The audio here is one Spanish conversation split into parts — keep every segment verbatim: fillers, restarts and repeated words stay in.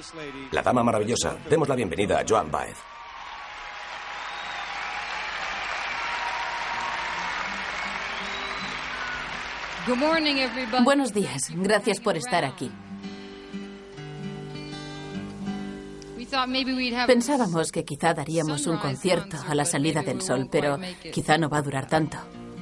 La dama maravillosa. Demos la bienvenida a Joan Baez. Buenos días. Gracias por estar aquí. Pensábamos que quizá daríamos un concierto a la salida del sol, pero quizá no va a durar tanto.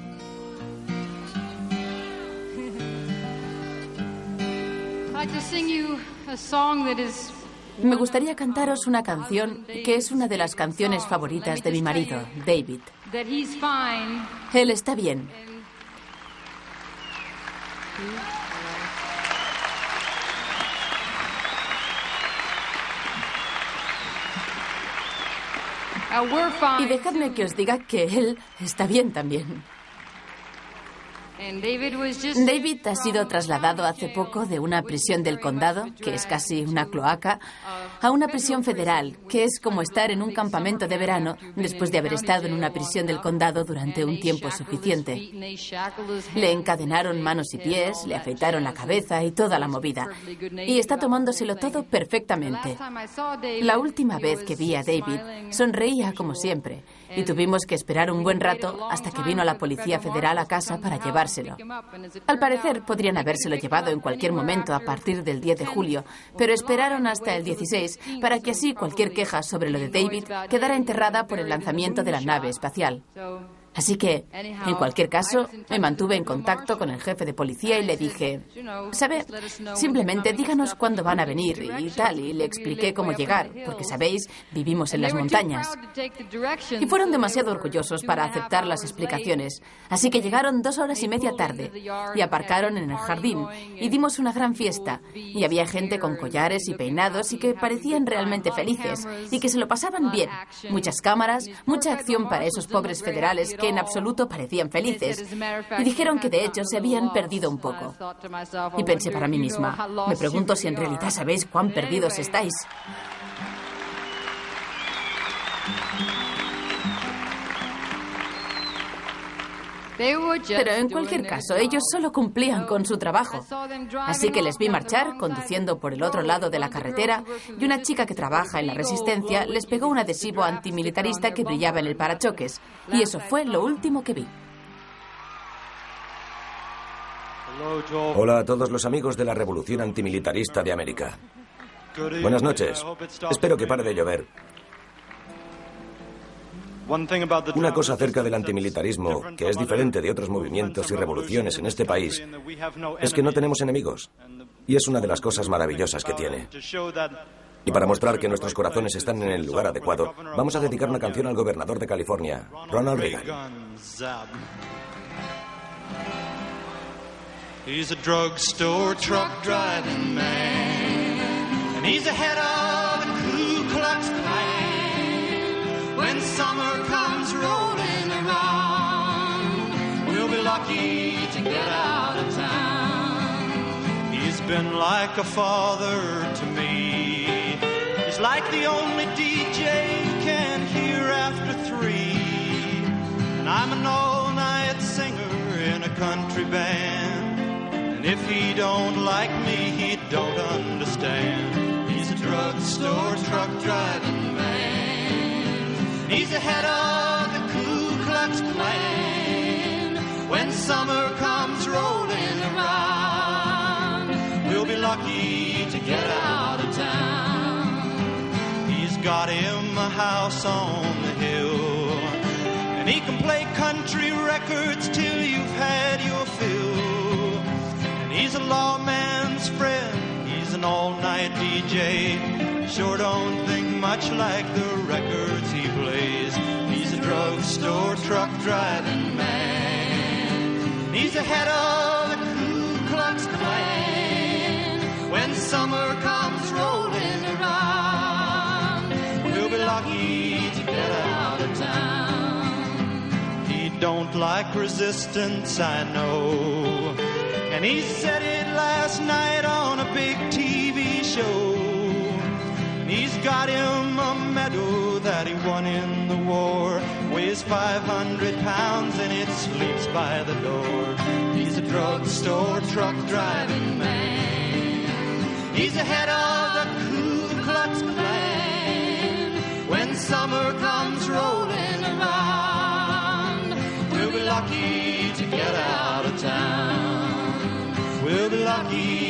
Me gustaría cantaros una canción que es una de las canciones favoritas de mi marido, David. Él está bien. Y dejadme que os diga que él está bien también. David ha sido trasladado hace poco de una prisión del condado, que es casi una cloaca, a una prisión federal, que es como estar en un campamento de verano después de haber estado en una prisión del condado durante un tiempo suficiente. Le encadenaron manos y pies, le afeitaron la cabeza y toda la movida. Y está tomándoselo todo perfectamente. La última vez que vi a David, sonreía como siempre, y tuvimos que esperar un buen rato hasta que vino la policía federal a casa para llevárselo. Al parecer, podrían habérselo llevado en cualquier momento a partir del diez de julio, pero esperaron hasta el dieciséis para que así cualquier queja sobre lo de David quedara enterrada por el lanzamiento de la nave espacial. Así que, en cualquier caso, me mantuve en contacto con el jefe de policía y le dije, ¿sabe? Simplemente díganos cuándo van a venir y tal, y le expliqué cómo llegar, porque, sabéis, vivimos en las montañas. Y fueron demasiado orgullosos para aceptar las explicaciones, así que llegaron dos horas y media tarde y aparcaron en el jardín y dimos una gran fiesta, y había gente con collares y peinados y que parecían realmente felices y que se lo pasaban bien. Muchas cámaras, mucha acción para esos pobres federales que en absoluto parecían felices, y dijeron que de hecho se habían perdido un poco. Y pensé para mí misma, me pregunto si en realidad sabéis cuán perdidos estáis. Pero en cualquier caso, ellos solo cumplían con su trabajo. Así que les vi marchar, conduciendo por el otro lado de la carretera, y una chica que trabaja en la Resistencia les pegó un adhesivo antimilitarista que brillaba en el parachoques. Y eso fue lo último que vi. Hola a todos los amigos de la Revolución Antimilitarista de América. Buenas noches. Espero que pare de llover. Una cosa acerca del antimilitarismo, que es diferente de otros movimientos y revoluciones en este país, es que no tenemos enemigos. Y es una de las cosas maravillosas que tiene. Y para mostrar que nuestros corazones están en el lugar adecuado, vamos a dedicar una canción al gobernador de California, Ronald Reagan. He's a drugstore truck driving man, and he's the head of the Ku Klux Klan. When summer comes rolling around, we'll be lucky to get out of town. He's been like a father to me. He's like the only D J you can hear after three. And I'm an all-night singer in a country band. And if he don't like me, he don't understand. He's a drugstore truck driving man. He's the head of the Ku Klux Klan. When summer comes rolling around, we'll be lucky to get out of town. He's got him a house on the hill, and he can play country records till you've had your fill. He's a lawman's friend, he's an all-night D J. Sure don't think much like the records he plays. He's a drugstore truck driving man. He's the head of the Ku Klux Klan. When summer comes rolling around, we'll be lucky to get out of town. He don't like resistance, I know. And he said it last night on a big T V show. And he's got him a medal that he won in the war. Weighs five hundred pounds and it sleeps by the door. He's a drugstore truck driving man. He's the head of the Ku Klux Klan. When summer comes rolling around, we'll be lucky to get out of town. We'll be lucky